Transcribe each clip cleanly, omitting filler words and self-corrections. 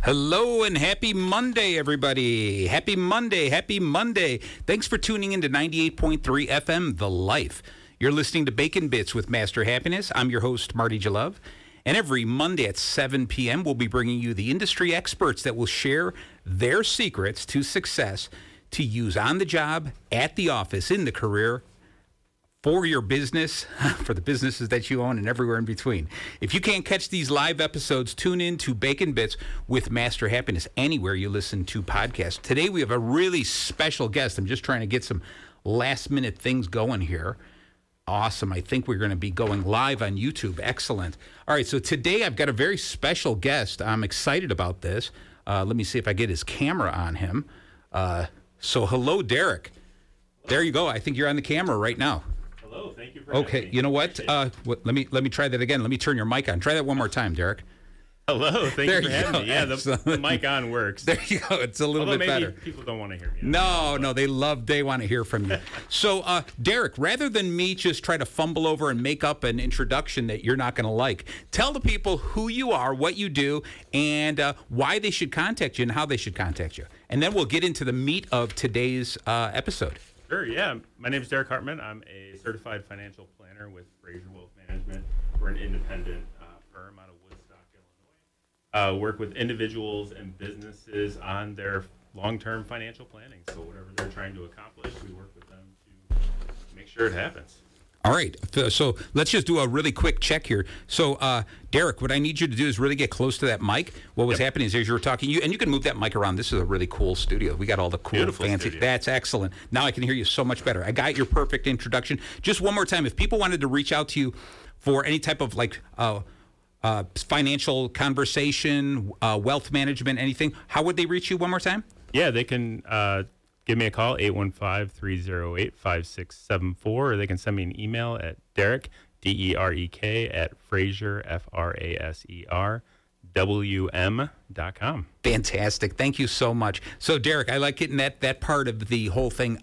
Hello and happy Monday, everybody. Happy Monday. Happy Monday. Thanks for tuning in to 98.3 FM, The Life. You're listening to Bacon Bits with Master Happiness. I'm your host, Marty Jalove. And every Monday at 7 p.m., we'll be bringing you the industry experts that will share their secrets to success to use on the job, at the office, in the career, for your business, for the businesses that you own, and everywhere in between. If you can't catch these live episodes, tune in to Bacon Bits with Master Happiness anywhere you listen to podcasts. Today we have a really special guest. I'm just trying to get some last-minute things going here. Awesome. I think we're going to be going live on YouTube. Excellent. All right, so today I've got a very special guest. I'm excited about this. Let me see if I get his camera on him. So hello, Derek. There you go. I think you're on the camera right now. Hello, thank you for having me. You know what? Let me try that again. Let me turn your mic on. Try that one more time, Derek. Hello, thank you for having me. Yeah, the mic on works. There you go. It's a little bit better. People don't want to hear me. No, they want to hear from you. So, Derek, rather than me just try to fumble over and make up an introduction that you're not going to like, tell the people who you are, what you do, and why they should contact you and how they should contact you. And then we'll get into the meat of today's episode. Sure, yeah. My name is Derek Hartman. I'm a certified financial planner with Fraser Wealth Management. We're an independent firm out of Woodstock, Illinois. Work with individuals and businesses on their long-term financial planning. So whatever they're trying to accomplish, we work with them to make sure it happens. All right. So let's just do a really quick check here. So, Derek, what I need you to do is really get close to that mic. What was happening is as you were talking, and you can move that mic around. This is a really cool studio. We got all the cool, beautiful fancy. Studio. That's excellent. Now I can hear you so much better. I got your perfect introduction. Just one more time, if people wanted to reach out to you for any type of financial conversation, wealth management, anything, how would they reach you one more time? Yeah, they can give me a call, 815-308-5674, or they can send me an email at Derek, D-E-R-E-K, at Fraser, F-R-A-S-E-R, WM.com. Fantastic. Thank you so much. So, Derek, I like getting that part of the whole thing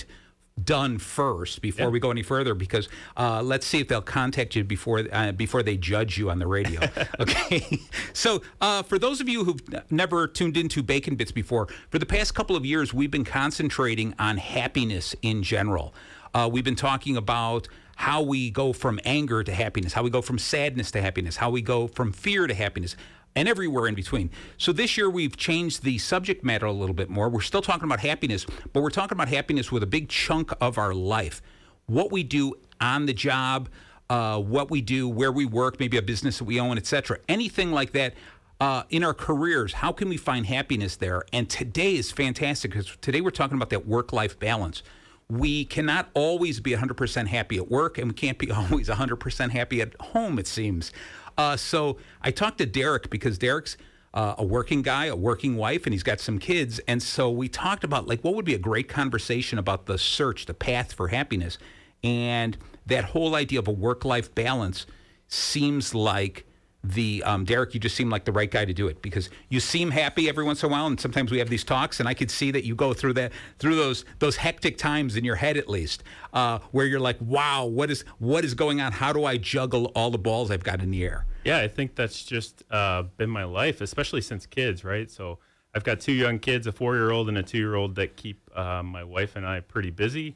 done first before we go any further, because let's see if they'll contact you before they judge you on the radio. Okay. So for those of you who've never tuned into Bacon Bits before, for the past couple of years, we've been concentrating on happiness in general. We've been talking about how we go from anger to happiness, how we go from sadness to happiness, how we go from fear to happiness, and everywhere in between. So this year we've changed the subject matter a little bit more. We're still talking about happiness, but we're talking about happiness with a big chunk of our life. What we do on the job, what we do, where we work, maybe a business that we own, etc. Anything like that. In our careers, how can we find happiness there? And today is fantastic because today we're talking about that work-life balance. We cannot always be 100% happy at work, and we can't be always 100% happy at home, it seems. So I talked to Derek because Derek's a working guy, a working wife, and he's got some kids. And so we talked about what would be a great conversation about the search, the path for happiness. And that whole idea of a work-life balance seems like Derek, you just seem like the right guy to do it because you seem happy every once in a while, and sometimes we have these talks, and I could see that you go through those hectic times in your head at least, where you're like, wow, what is going on? How do I juggle all the balls I've got in the air? Yeah, I think that's just been my life, especially since kids, right? So I've got two young kids, a 4-year-old and a 2-year-old, that keep my wife and I pretty busy.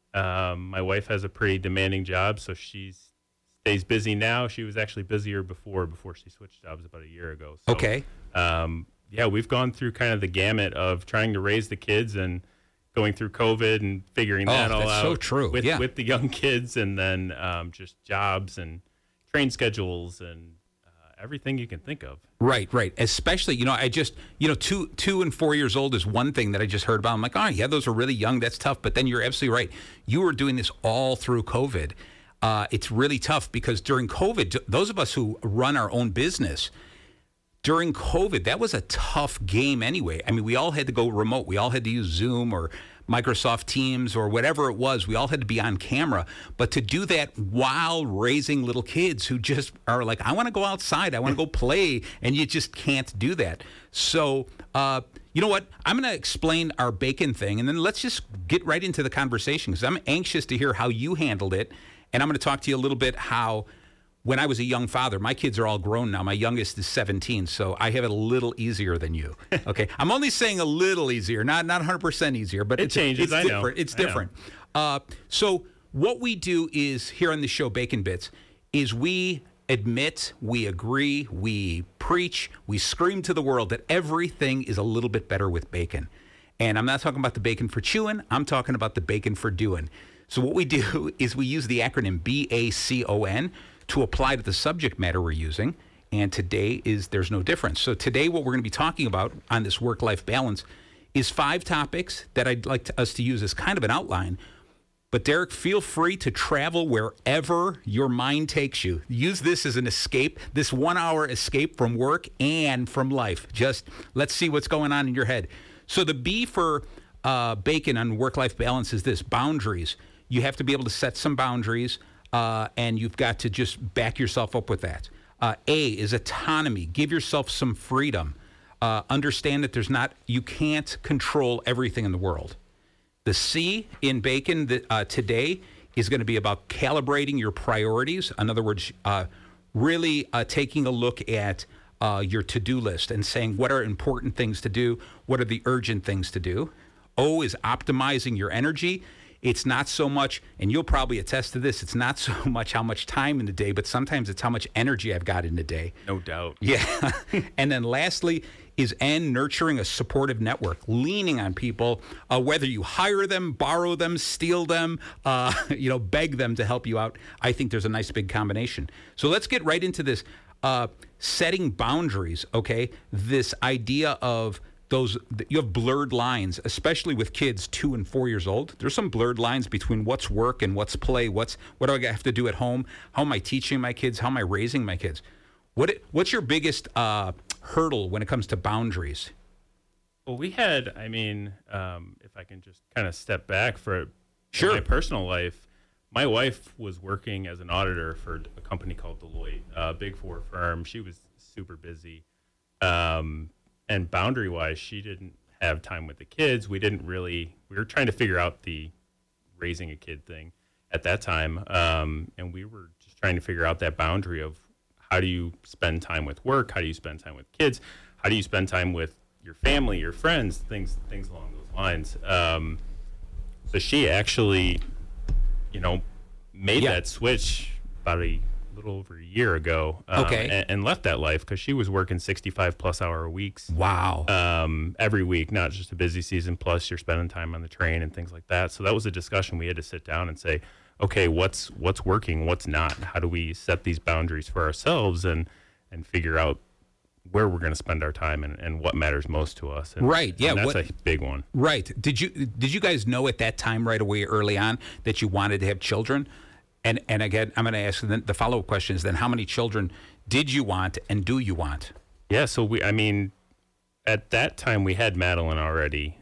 My wife has a pretty demanding job, so she stays busy now. She was actually busier before she switched jobs about a year ago. So, okay. We've gone through kind of the gamut of trying to raise the kids and going through COVID and figuring that all out. So true. With the young kids, and then just jobs and train schedules and everything you can think of. Right. Especially, I just, 2 and 4 years old is one thing that I just heard about. I'm like, oh, yeah, those are really young. That's tough. But then you're absolutely right. You were doing this all through COVID. It's really tough because during COVID, those of us who run our own business, during COVID, that was a tough game anyway. I mean, we all had to go remote. We all had to use Zoom or Microsoft Teams or whatever it was. We all had to be on camera. But to do that while raising little kids who just are like, I want to go outside, I want to go play, and you just can't do that. So, you know what? I'm going to explain our bacon thing, and then let's just get right into the conversation because I'm anxious to hear how you handled it. And I'm going to talk to you a little bit how when I was a young father, my kids are all grown now. My youngest is 17, so I have it a little easier than you. Okay, I'm only saying a little easier, not 100% easier, but it changes. It's different. It's different. So what we do is here on the show, Bacon Bits, is we admit, we agree, we preach, we scream to the world that everything is a little bit better with bacon. And I'm not talking about the bacon for chewing. I'm talking about the bacon for doing. So what we do is we use the acronym BACON to apply to the subject matter we're using. And today there's no difference. So today what we're going to be talking about on this work-life balance is 5 topics that I'd like us to use as kind of an outline. But Derek, feel free to travel wherever your mind takes you. Use this as an escape, this 1-hour escape from work and from life. Just let's see what's going on in your head. So the B for bacon on work-life balance is this: boundaries. You have to be able to set some boundaries, and you've got to just back yourself up with that. A is autonomy. Give yourself some freedom. Understand that you can't control everything in the world. The C in bacon today is going to be about calibrating your priorities. In other words, really taking a look at your to-do list and saying what are important things to do, what are the urgent things to do. O is optimizing your energy. It's not so much, and you'll probably attest to this, it's not so much how much time in the day, but sometimes it's how much energy I've got in the day. No doubt. Yeah. And then lastly is N, nurturing a supportive network, leaning on people, whether you hire them, borrow them, steal them, beg them to help you out. I think there's a nice big combination. So let's get right into this. Setting boundaries, okay? This idea of you have blurred lines, especially with kids 2 and 4 years old. There's some blurred lines between what's work and what's play. What do I have to do at home? How am I teaching my kids? How am I raising my kids? What's your biggest hurdle when it comes to boundaries? Well, we had, if I can just kind of step back for Sure. my personal life, my wife was working as an auditor for a company called Deloitte, a Big Four firm. She was super busy. And boundary-wise, she didn't have time with the kids. We were trying to figure out the raising a kid thing at that time. And we were just trying to figure out that boundary of how do you spend time with work? How do you spend time with kids? How do you spend time with your family, your friends, things along those lines. So she actually, made that switch about a little over a year ago. And left that life because she was working 65-plus-hour weeks. Wow. Every week, not just a busy season. Plus, you're spending time on the train and things like that. So that was a discussion we had to sit down and say, okay, what's working, what's not? How do we set these boundaries for ourselves and figure out where we're going to spend our time and what matters most to us? Right. Yeah. And that's a big one. Right. Did you guys know at that time right away early on that you wanted to have children? And again, I'm going to ask the follow-up question is then how many children did you want and do you want? Yeah. So at that time we had Madeline already.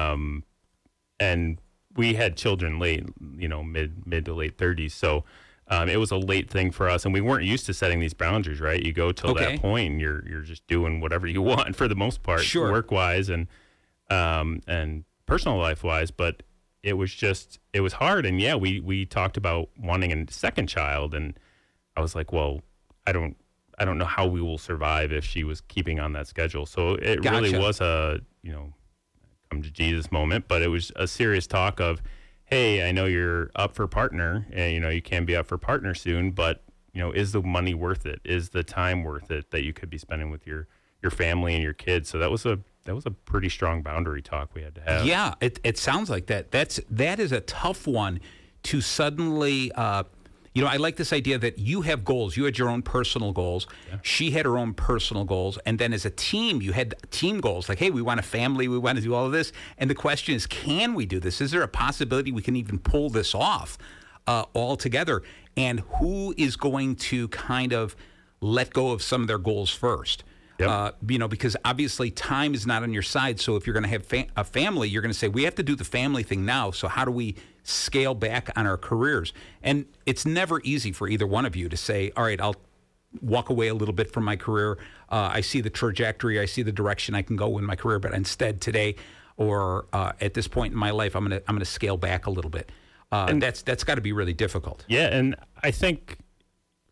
And we had children late, mid to late 30s. So it was a late thing for us, and we weren't used to setting these boundaries, right? You go till that point, and you're just doing whatever you want for the most part, sure, work-wise and personal life-wise. But it was hard, and yeah, we talked about wanting a second child, and I was like, well, I don't know how we will survive if she was keeping on that schedule. So it really was a come to Jesus moment, but it was a serious talk of, hey, I know you're up for partner, and you can be up for partner soon, but is the money worth it? Is the time worth it that you could be spending with your family and your kids? So that was a pretty strong boundary talk we had to have. Yeah, it sounds like that. That is a tough one to suddenly. I like this idea that you have goals. You had your own personal goals. Yeah. She had her own personal goals. And then as a team, you had team goals. Like, hey, we want a family. We want to do all of this. And the question is, can we do this? Is there a possibility we can even pull this off all together? And who is going to kind of let go of some of their goals first? Yep. Because obviously time is not on your side. So if you're going to have a family, you're going to say, we have to do the family thing now. So how do we scale back on our careers? And it's never easy for either one of you to say, all right, I'll walk away a little bit from my career. I see the trajectory. I see the direction I can go in my career. But instead today or at this point in my life, I'm going to scale back a little bit. And that's got to be really difficult. Yeah. And I think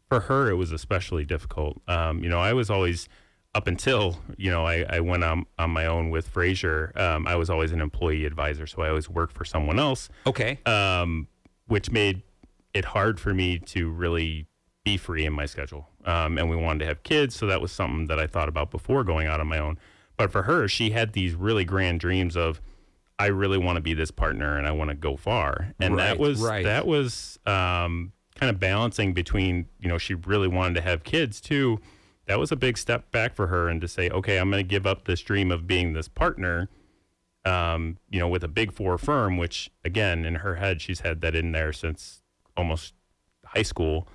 For her, it was especially difficult. I was always, up until, I went on my own with Fraser, I was always an employee advisor. So I always worked for someone else. Okay. Which made it hard for me to really be free in my schedule. And we wanted to have kids. So that was something that I thought about before going out on my own. But for her, she had these really grand dreams of, I really want to be this partner and I want to go far. And that was kind of balancing between, she really wanted to have kids too. That was a big step back for her, and to say, okay, I'm going to give up this dream of being this partner, with a big four firm, which again, in her head, she's had that in there since almost high school.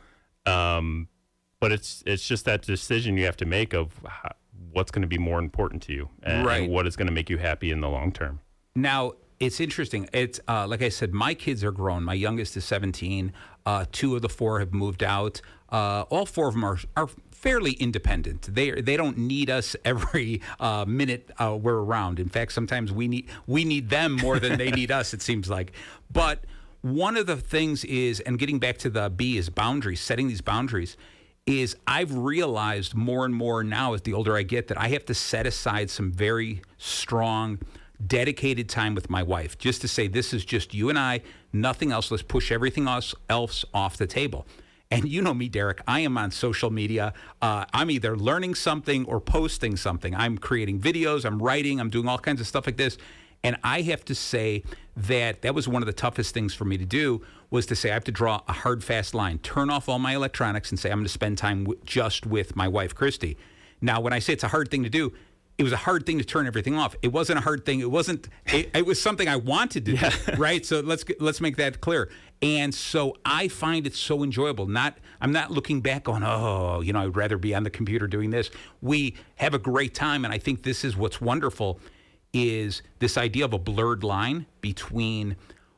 But it's just that decision you have to make of what's going to be more important to you and what is going to make you happy in the long term. Now, it's interesting. It's like I said, my kids are grown. My youngest is 17. 2 of the 4 have moved out. All 4 of them are fairly independent. They don't need us every minute we're around. In fact, sometimes we need them more than they need us, it seems like. But one of the things is, and getting back to the B is boundaries, setting these boundaries, is I've realized more and more now as the older I get that I have to set aside some very strong, dedicated time with my wife, just to say, this is just you and I, nothing else. Let's push everything else off the table. And you know me, Derek, I am on social media. I'm either learning something or posting something. I'm creating videos, I'm writing, I'm doing all kinds of stuff like this. And I have to say that was one of the toughest things for me to do, was to say I have to draw a hard, fast line, turn off all my electronics and say I'm going to spend time just with my wife, Christy. Now, when I say it's a hard thing to do, it was a hard thing to turn everything off. It wasn't a hard thing. It was something I wanted to do, right? So let's make that clear. And so I find it so enjoyable. I'm not looking back on, I'd rather be on the computer doing this. We have a great time, and I think this is what's wonderful, is this idea of a blurred line between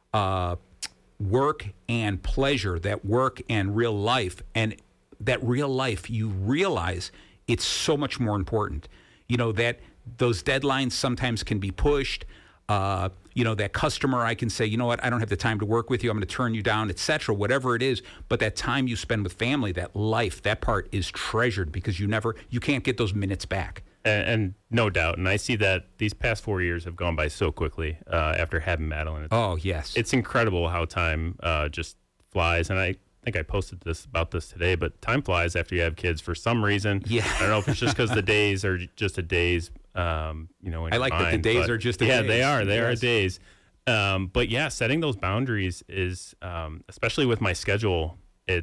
work and pleasure, that work and real life, and that real life, you realize it's so much more important. That those deadlines sometimes can be pushed. That customer, I can say, you know what, I don't have the time to work with you. I'm going to turn you down, etc., whatever it is. But that time you spend with family, that life, that part is treasured, because you can't get those minutes back. And no doubt. And I see that these past 4 years have gone by so quickly after having Madeline. Yes. It's incredible how time just flies. And I think I posted about this today, but time flies after you have kids for some reason. Yeah. I don't know if it's just because the days are just a days, I like that the days are just a days. Yeah, they are. They are days. But yeah, setting those boundaries is, especially with my schedule,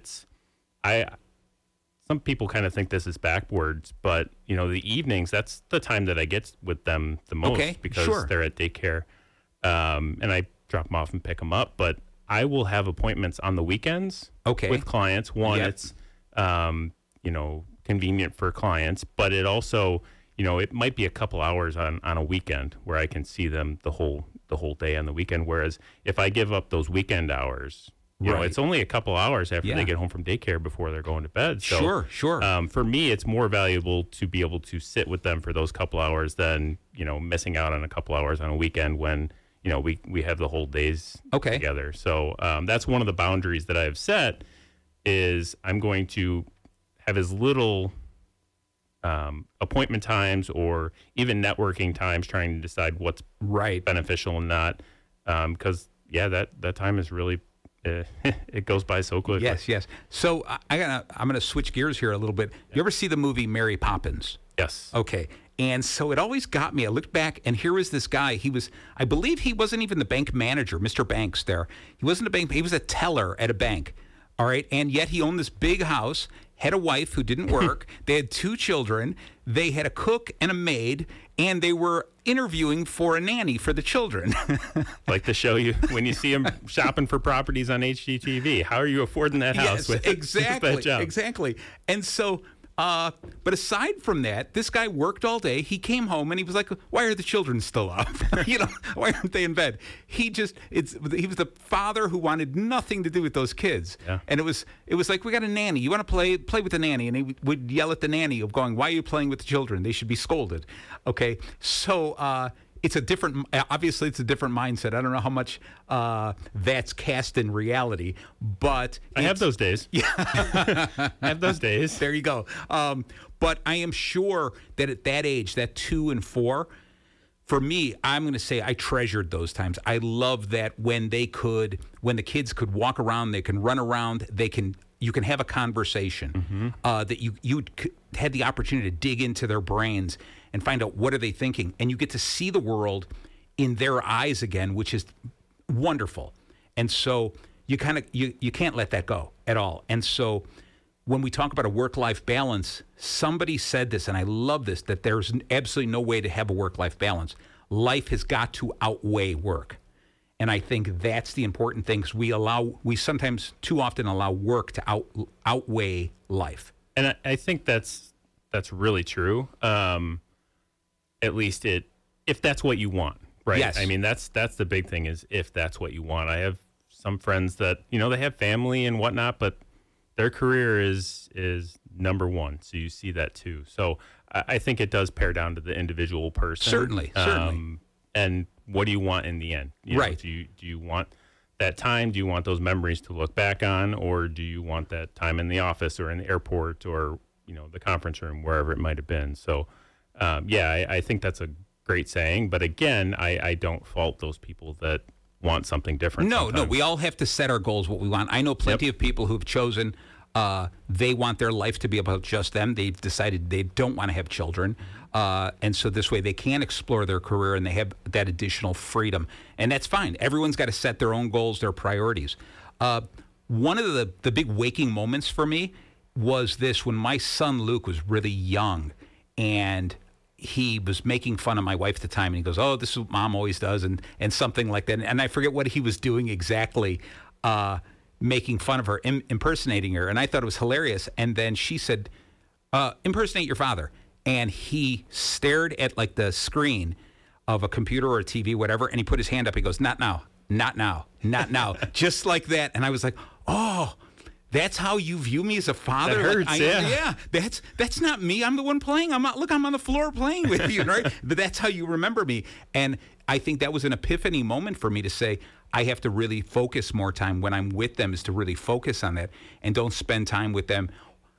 some people kind of think this is backwards, but the evenings, that's the time that I get with them the most, because they're at daycare. And I drop them off and pick them up, but I will have appointments on the weekends with clients. One, it's, convenient for clients, but it also, it might be a couple hours on a weekend where I can see them the whole day on the weekend. Whereas if I give up those weekend hours, it's only a couple hours after they get home from daycare before they're going to bed. So, sure. For me, it's more valuable to be able to sit with them for those couple hours than, missing out on a couple hours on a weekend when, we have the whole days together. So that's one of the boundaries that I have set, is I'm going to have as little appointment times or even networking times, trying to decide what's beneficial and not. Because, that time is really... it goes by so quickly. Yes. So I'm gonna switch gears here a little bit. You ever see the movie Mary Poppins? Yes. Okay. And so it always got me. I looked back, and here was this guy. I believe he wasn't even the bank manager, Mr. Banks there. He wasn't a bank. He was a teller at a bank. All right. And yet he owned this big house, had a wife who didn't work. They had 2 children. They had a cook and a maid, and they were interviewing for a nanny for the children. Like the show when you see them shopping for properties on HGTV. How are you affording that house? Yes, exactly. And so, but aside from that, this guy worked all day. He came home and he was like, "Why are the children still up? Why aren't they in bed?" He was the father who wanted nothing to do with those kids. Yeah. And it was like, "We got a nanny. You want to play with the nanny?" And he would yell at the nanny of going, "Why are you playing with the children? They should be scolded." Okay. So, it's a different. Obviously, it's a different mindset. I don't know how much that's cast in reality, but I have those days. Yeah, I have those days. There you go. But I am sure that at that age, that 2 and 4, for me, I'm going to say I treasured those times. I love that when the kids could walk around, they can run around, you can have a conversation, that you had the opportunity to dig into their brains and find out what are they thinking, and you get to see the world in their eyes again, which is wonderful. And so you can't let that go at all. And so when we talk about a work-life balance, somebody said this, and I love this, that there's absolutely no way to have a work-life balance. Life has got to outweigh work. And I think that's the important thing, because we sometimes too often allow work to outweigh life. And I think that's really true. At least if that's what you want, right? Yes. I mean, that's the big thing, is if that's what you want. I have some friends that, they have family and whatnot, but their career is number one. So you see that too. So I think it does pare down to the individual person. Certainly. And what do you want in the end? Right. Do you want that time? Do you want those memories to look back on, or do you want that time in the office or in the airport or the conference room, wherever it might have been? So I think that's a great saying. But again, I don't fault those people that want something different. No, we all have to set our goals, what we want. I know plenty of people who've chosen they want their life to be about just them. They've decided they don't want to have children. And so this way they can explore their career and they have that additional freedom. And that's fine. Everyone's got to set their own goals, their priorities. One of the big waking moments for me was this, when my son Luke was really young, and he was making fun of my wife at the time, and he goes, "Oh, this is what Mom always does," and something like that. And I forget what he was doing exactly, making fun of her, impersonating her. And I thought it was hilarious. And then she said, "Impersonate your father." And he stared at like the screen of a computer or a TV, whatever, and he put his hand up. He goes, "Not now, not now, not now," just like that. And I was like, "Oh, that's how you view me as a father?" That hurts, yeah. That's not me. I'm the one playing. I'm on the floor playing with you, right? But that's how you remember me. And I think that was an epiphany moment for me to say, I have to really focus more time when I'm with them, is to really focus on that and don't spend time with them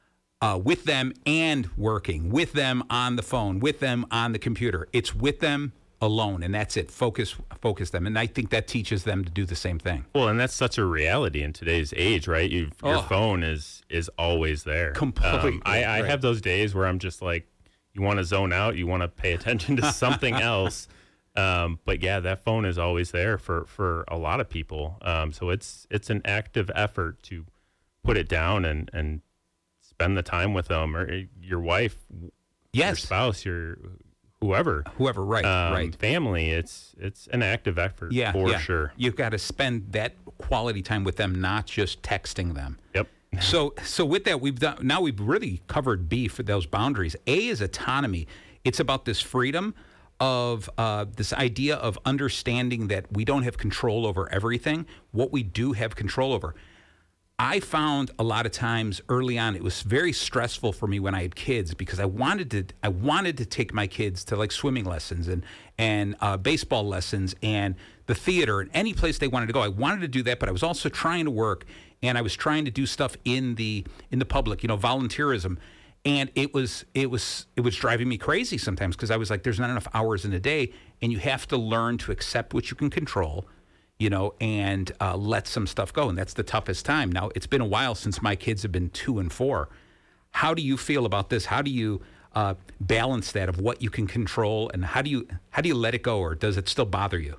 and working, with them on the phone, with them on the computer. It's with them alone, and that's it. Focus them. And I think that teaches them to do the same thing. Well, and that's such a reality in today's age, right? Your phone is always there. Completely. I have those days where I'm just like, you want to zone out, you want to pay attention to something else. But yeah, that phone is always there for a lot of people. So it's an active effort to put it down and spend the time with them, or your wife, your spouse, your whoever, right, right, family. It's an active effort, for sure. You've got to spend that quality time with them, not just texting them. Yep. So with that, we've really covered B for those boundaries. A is autonomy. It's about this freedom of this idea of understanding that we don't have control over everything. What we do have control over. I found a lot of times early on, it was very stressful for me when I had kids, because I wanted to take my kids to like swimming lessons and baseball lessons and the theater and any place they wanted to go. I wanted to do that, but I was also trying to work, and I was trying to do stuff in the public, volunteerism. And it was driving me crazy sometimes, because I was like, there's not enough hours in a day, and you have to learn to accept what you can control, and let some stuff go. And that's the toughest time. Now, it's been a while since my kids have been 2 and 4. How do you feel about this? How do you balance that of what you can control, and how do you let it go, or does it still bother you?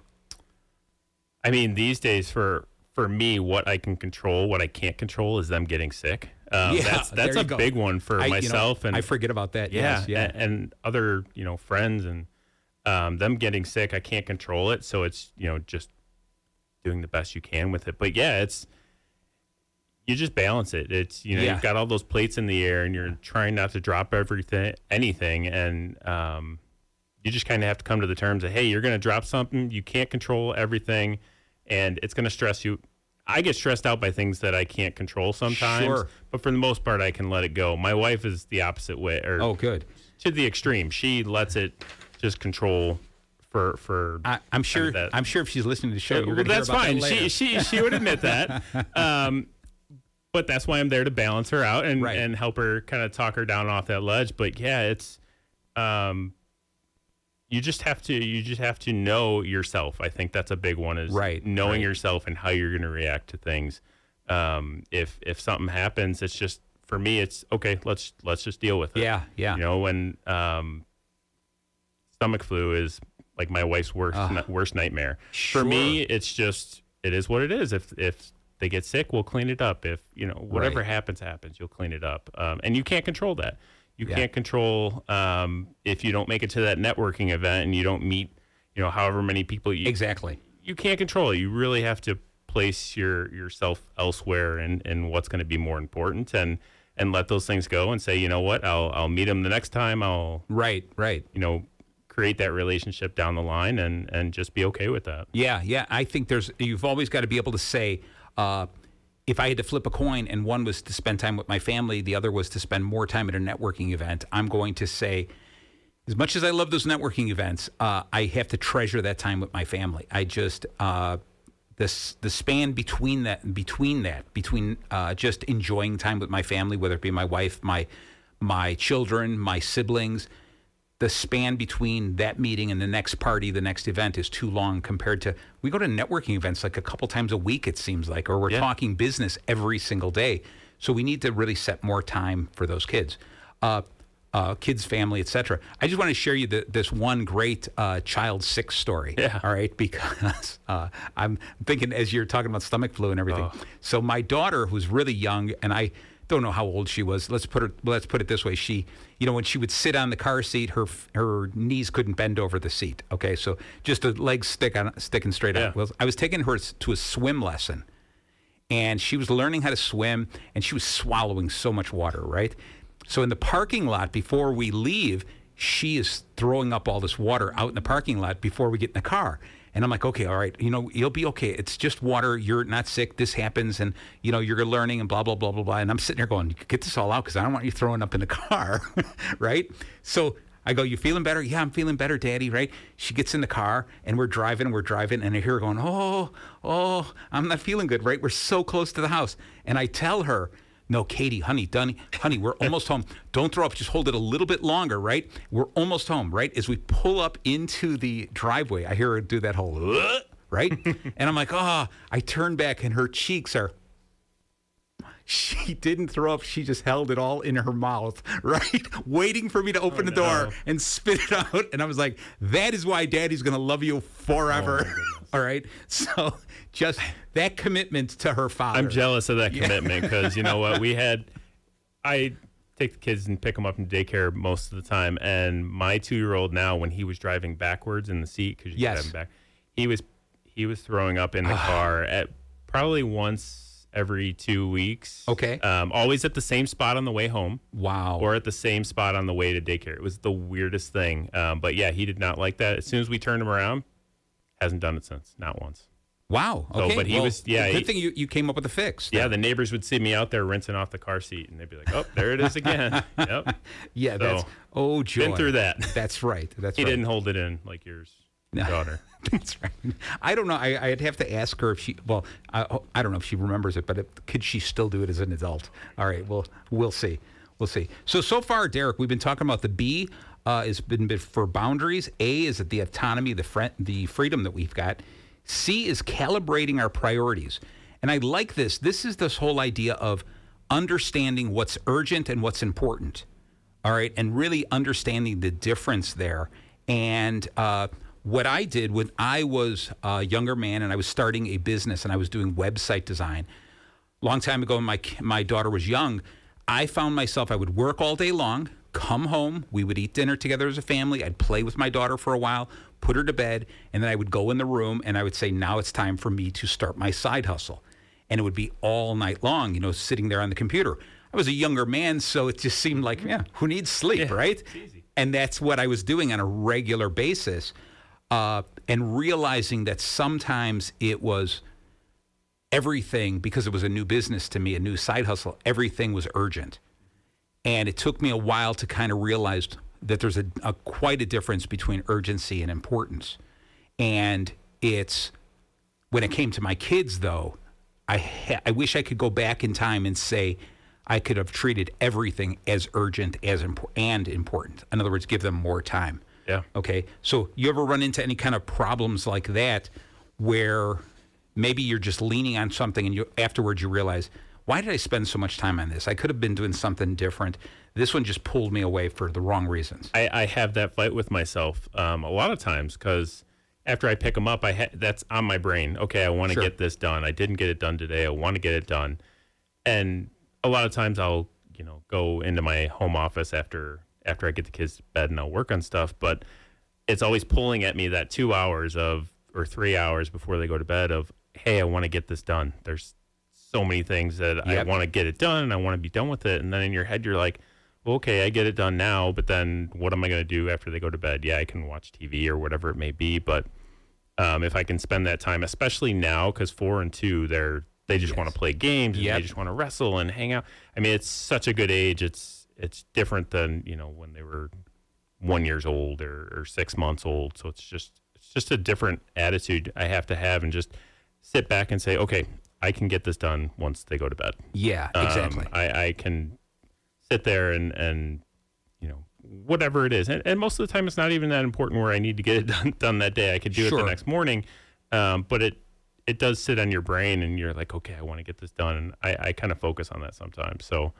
I mean, these days for me, what I can control, what I can't control is them getting sick. That's a big one for myself. And I forget about that. Yeah, yes, and other friends, and them getting sick, I can't control it. So it's just doing the best you can with it. But yeah, you just balance it. It's you've got all those plates in the air, and you're trying not to drop anything, and you just kind of have to come to the terms of, hey, you're going to drop something. You can't control everything, and it's going to stress you. I get stressed out by things that I can't control sometimes. Sure. But for the most part, I can let it go. My wife is the opposite way. Oh, good. To the extreme. She lets it just control for I'm sure. that. I'm sure if she's listening to the show, you're well, going to hear that's about fine. that later. She would admit that. But that's why I'm there to balance her out and, Right. and help her kind of talk her down off that ledge. But yeah, it's you just have to know yourself. I think that's a big one, is Right, knowing right. yourself and how you're going to react to things. If something happens, it's just, for me, it's okay. Let's just deal with it. Yeah, yeah. You know, when stomach flu is like my wife's worst nightmare. Sure. For me, it's just, it is what it is. If they get sick, we'll clean it up. If, whatever Right. happens, you'll clean it up. And you can't control that. You Yeah. can't control if you don't make it to that networking event and you don't meet, however many people Exactly. you can't control it. You really have to place yourself elsewhere and what's going to be more important, and let those things go and say, you know what, I'll meet them the next time. I'll, Right. create that relationship down the line and just be okay with that. Yeah. I think you've always got to be able to say, if I had to flip a coin and one was to spend time with my family, the other was to spend more time at a networking event, I'm going to say, as much as I love those networking events, I have to treasure that time with my family. I just the span between just enjoying time with my family, whether it be my wife, my children, my siblings, the span between that meeting and the next party, the next event, is too long compared to, we go to networking events like a couple times a week, it seems like, or we're Yeah. talking business every single day. So we need to really set more time for those kids. Kids, family, etc. I just want to share you this one great child sick story. Yeah. All right, because I'm thinking as you're talking about stomach flu and everything. Oh. So my daughter, who's really young, and I don't know how old she was. Let's put it this way. She, when she would sit on the car seat, her knees couldn't bend over the seat. Okay, so just the legs sticking straight Yeah. out. Well, I was taking her to a swim lesson, and she was learning how to swim, and she was swallowing so much water, right? So in the parking lot, before we leave, she is throwing up all this water out in the parking lot before we get in the car. And I'm like, okay, all right, you'll be okay. It's just water. You're not sick. This happens, and, you're learning and blah, blah, blah, blah, blah. And I'm sitting there going, get this all out because I don't want you throwing up in the car, right? So I go, you feeling better? Yeah, I'm feeling better, Daddy, right? She gets in the car, and we're driving, and I hear her going, oh, I'm not feeling good, right? We're so close to the house. And I tell her, no, Katie, honey, we're almost home. Don't throw up. Just hold it a little bit longer, right? We're almost home, right? As we pull up into the driveway, I hear her do that whole, right? And I'm like, I turn back, and her cheeks are, she didn't throw up. She just held it all in her mouth, right? Waiting for me to open the door and spit it out. And I was like, that is why Daddy's going to love you forever. All right. So just that commitment to her father. I'm jealous of that commitment because you know what, I take the kids and pick them up in daycare most of the time, and my 2-year-old now, when he was driving backwards in the seat, because you have him back, he was throwing up in the car at probably once every 2 weeks. Okay. Always at the same spot on the way home. Wow. Or at the same spot on the way to daycare. It was the weirdest thing. But yeah, he did not like that. As soon as we turned him around, hasn't done it since. Not once. Wow. So, Okay. but he was, Good thing you came up with a fix. Yeah, the neighbors would see me out there rinsing off the car seat, and they'd be like, "Oh, there it is again." Yep. Yeah. So, joy. been through that. That's right. He didn't hold it in like your daughter. That's right. I don't know. I'd have to ask her if she. Well, I don't know if she remembers it, but could she still do it as an adult? All right. Well, we'll see. We'll see. So far, Derek, we've been talking about the B. Has been for boundaries. A is the autonomy, the freedom that we've got. C is calibrating our priorities. And I like this. This is this whole idea of understanding what's urgent and what's important. All right. And really understanding the difference there. And what I did when I was a younger man and I was starting a business and I was doing website design, long time ago when my daughter was young, I found myself, I would work all day long, come home, we would eat dinner together as a family, I'd play with my daughter for a while, put her to bed, and then I would go in the room and I would say, now it's time for me to start my side hustle. And it would be all night long, sitting there on the computer. I was a younger man, so it just seemed like, who needs sleep, right? It's easy. And that's what I was doing on a regular basis, and realizing that sometimes it was everything, because it was a new business to me, a new side hustle, everything was urgent. And it took me a while to kind of realize that there's a quite a difference between urgency and importance. And it's when it came to my kids, though, I wish I could go back in time and say I could have treated everything as urgent and important. In other words, give them more time. Yeah. Okay. So you ever run into any kind of problems like that where maybe you're just leaning on something and afterwards you realize, why did I spend so much time on this? I could have been doing something different. This one just pulled me away for the wrong reasons. I have that fight with myself a lot of times because after I pick them up, that's on my brain. Okay, I want to get this done. I didn't get it done today. I want to get it done. And a lot of times I'll, go into my home office after I get the kids to bed and I'll work on stuff. But it's always pulling at me that 2 hours or 3 hours before they go to bed of, hey, I want to get this done. There's so many things that I want to get it done and I want to be done with it. And then in your head, you're like, well, okay, I get it done now, but then what am I going to do after they go to bed? Yeah, I can watch TV or whatever it may be. But if I can spend that time, especially now, because 4 and 2, they just want to play games and they just want to wrestle and hang out. I mean, it's such a good age. It's different than, when they were 1 year old or 6 months old. So it's just a different attitude I have to have and just sit back and say, okay, I can get this done once they go to bed. Yeah, exactly. I can sit there and whatever it is. And most of the time it's not even that important where I need to get it done that day. I could do it the next morning. But it does sit on your brain and you're like, okay, I want to get this done. And I kind of focus on that sometimes. So,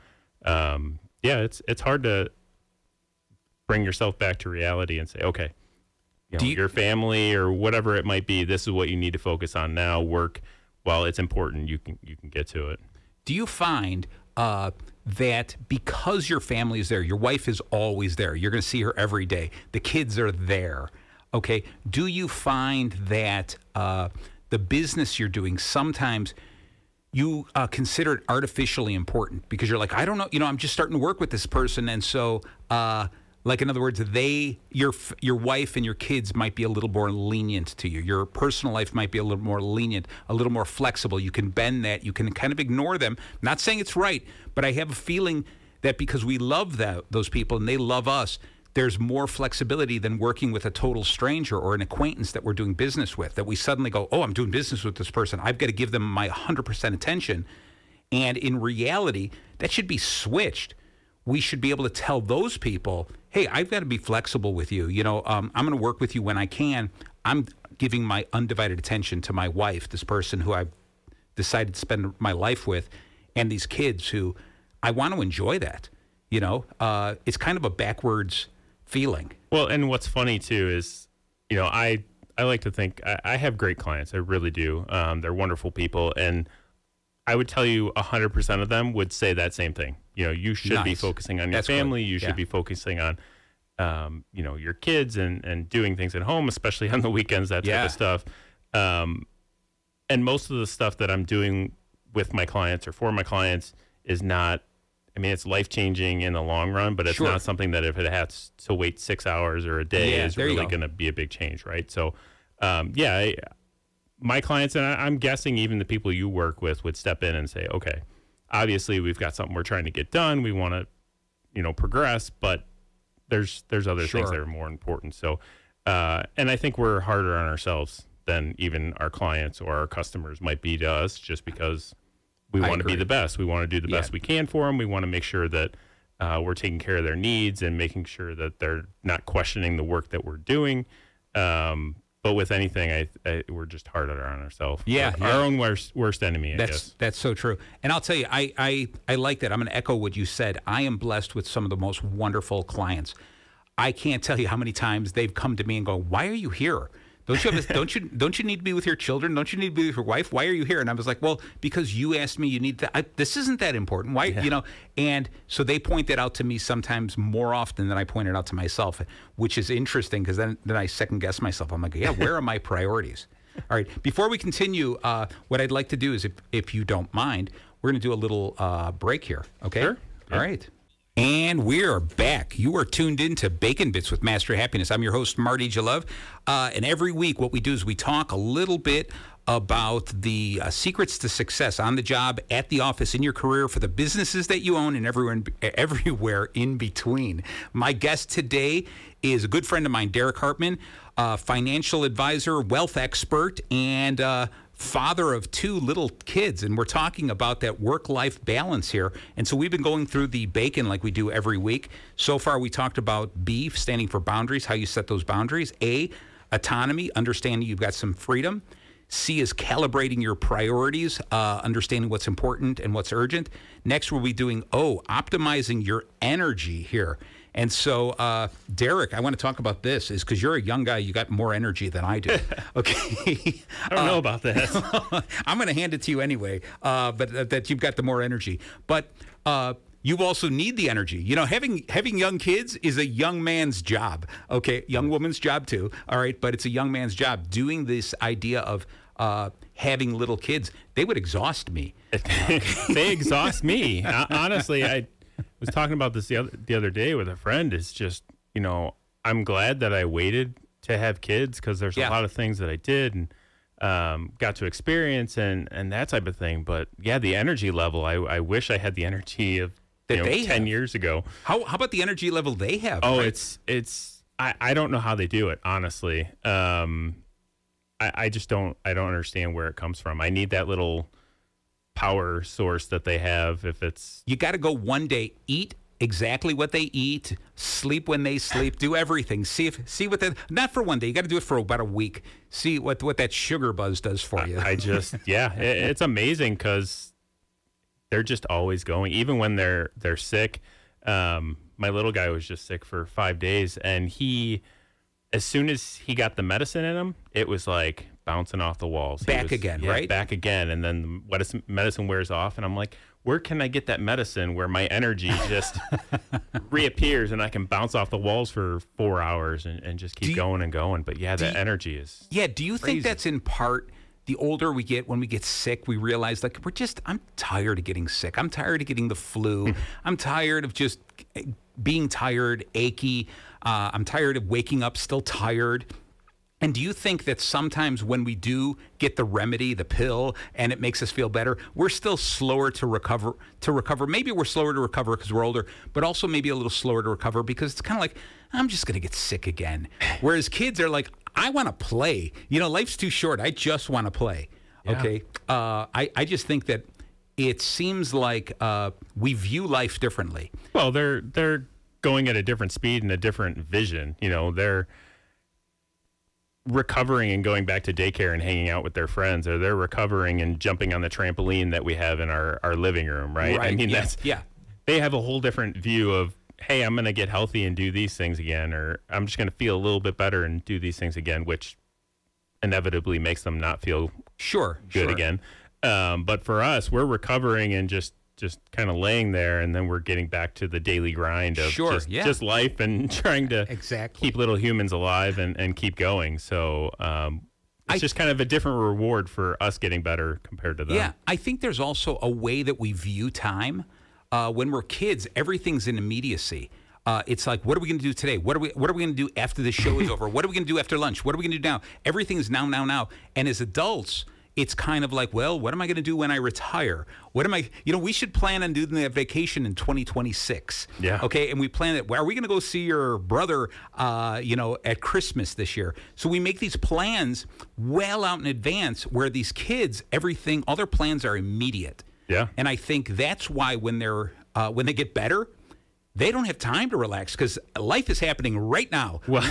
it's hard to bring yourself back to reality and say, okay, your family or whatever it might be, this is what you need to focus on now. Work, while it's important, you can get to it. Do you find that because your family is there, your wife is always there, you're going to see her every day, the kids are there, okay? Do you find that the business you're doing sometimes you consider it artificially important because you're like, I don't know, I'm just starting to work with this person, and so like, in other words, your wife and your kids might be a little more lenient to you. Your personal life might be a little more lenient, a little more flexible. You can bend that. You can kind of ignore them. I'm not saying it's right, but I have a feeling that because we love those people and they love us, there's more flexibility than working with a total stranger or an acquaintance that we're doing business with, that we suddenly go, oh, I'm doing business with this person. I've got to give them my 100% attention. And in reality, that should be switched. We should be able to tell those people, hey, I've got to be flexible with you. I'm going to work with you when I can. I'm giving my undivided attention to my wife, this person who I've decided to spend my life with, and these kids who I want to enjoy that. It's kind of a backwards feeling. Well, and what's funny, too, is, I like to think I have great clients. I really do. They're wonderful people. And I would tell you 100% of them would say that same thing. You should be focusing on your family. Good. You should be focusing on, your kids and doing things at home, especially on the weekends, that type of stuff. And most of the stuff that I'm doing with my clients or for my clients is not, it's life-changing in the long run, but it's not something that if it has to wait 6 hours or a day is really going to be a big change, right? So, my clients, and I'm guessing even the people you work with would step in and say, okay, obviously we've got something we're trying to get done. We want to, progress, but there's other things that are more important. So, and I think we're harder on ourselves than even our clients or our customers might be to us, just because we want to be the best. We want to do the best we can for them. We want to make sure that we're taking care of their needs and making sure that they're not questioning the work that we're doing. But with anything, we're just harder on ourselves. Our own worst enemy, I guess. That's so true. And I'll tell you, I like that. I'm going to echo what you said. I am blessed with some of the most wonderful clients. I can't tell you how many times they've come to me and go, "Why are you here? Don't you don't you need to be with your children? Don't you need to be with your wife? Why are you here?" And I was like, "Well, because you asked me. You need to. This isn't that important. Why? And so they point that out to me sometimes more often than I point it out to myself, which is interesting because then I second guess myself. I'm like, yeah, where are my priorities? All right. Before we continue, what I'd like to do is, if you don't mind, we're going to do a little break here. Okay. Sure. All right. And we are back. You are tuned in to Bacon Bits with Master Happiness. I'm your host, Marty Jalove. And every week, what we do is we talk a little bit about the secrets to success on the job, at the office, in your career, for the businesses that you own, and everywhere in between. My guest today is a good friend of mine, Derek Hartman, financial advisor, wealth expert, and father of 2 little kids. And we're talking about that work-life balance here. And so we've been going through the bacon like we do every week. So far, we talked about B, standing for boundaries, how you set those boundaries. A, autonomy, understanding you've got some freedom. C is calibrating your priorities, understanding what's important and what's urgent. Next, we'll be doing O, optimizing your energy here. And so, Derek, I want to talk about this is because you're a young guy. You got more energy than I do. Okay. I don't know about that. I'm going to hand it to you anyway, but that you've got the more energy. But you also need the energy. You know, having young kids is a young man's job. Okay, young woman's job too. All right, but it's a young man's job. Doing this idea of having little kids, they would exhaust me. They exhaust me. Honestly, I was talking about this the other day with a friend. It's just, you know, I'm glad that I waited to have kids because there's a lot of things that I did and got to experience and that type of thing. But yeah, the energy level, I wish I had the energy of 10 years ago. How about the energy level they have? Oh, right? I don't know how they do it, honestly. I just don't understand where it comes from. I need that little power source that they have. If it's, you got to go one day, eat exactly what they eat, sleep when they sleep, do everything. See what they, not for one day. You got to do it for about a week. See what that sugar buzz does for you. It's amazing because they're just always going, even when they're sick. My little guy was just sick for 5 days, and as soon as he got the medicine in him, it was like bouncing off the walls. Back again, right? Back again. And then the medicine wears off, and I'm like, where can I get that medicine where my energy just reappears and I can bounce off the walls for 4 hours and just keep going and going? But yeah, the energy is do you think that's in part the older we get, when we get sick, we realize like I'm tired of getting sick. I'm tired of getting the flu. I'm tired of just being tired, achy. I'm tired of waking up still tired. And do you think that sometimes when we do get the remedy, the pill, and it makes us feel better, we're still slower to recover? Maybe we're slower to recover because we're older, but also maybe a little slower to recover because it's kind of like, I'm just going to get sick again. Whereas kids are like, I want to play. You know, life's too short. I just want to play. Yeah. Okay. I just think that it seems like we view life differently. Well, they're going at a different speed and a different vision. You know, they're recovering and going back to daycare and hanging out with their friends, or they're recovering and jumping on the trampoline that we have in our living room, right? I mean, they have a whole different view of, hey, I'm going to get healthy and do these things again, or I'm just going to feel a little bit better and do these things again, which inevitably makes them not feel good again. But for us, we're recovering and just kind of laying there, and then we're getting back to the daily grind of just life and trying to keep little humans alive and keep going. So it's just kind of a different reward for us getting better compared to them. Yeah, I think there's also a way that we view time. When we're kids, everything's in immediacy. It's like, what are we going to do today? What are we going to do after the show is over? What are we going to do after lunch? What are we going to do now? Everything is now. And as adults, it's kind of like, well, what am I going to do when I retire? We should plan on doing that vacation in 2026. Yeah. Okay. And we plan it. Are we going to go see your brother, at Christmas this year? So we make these plans well out in advance, where these kids, all their plans are immediate. Yeah. And I think that's why when they get better, they don't have time to relax because life is happening right now. Well,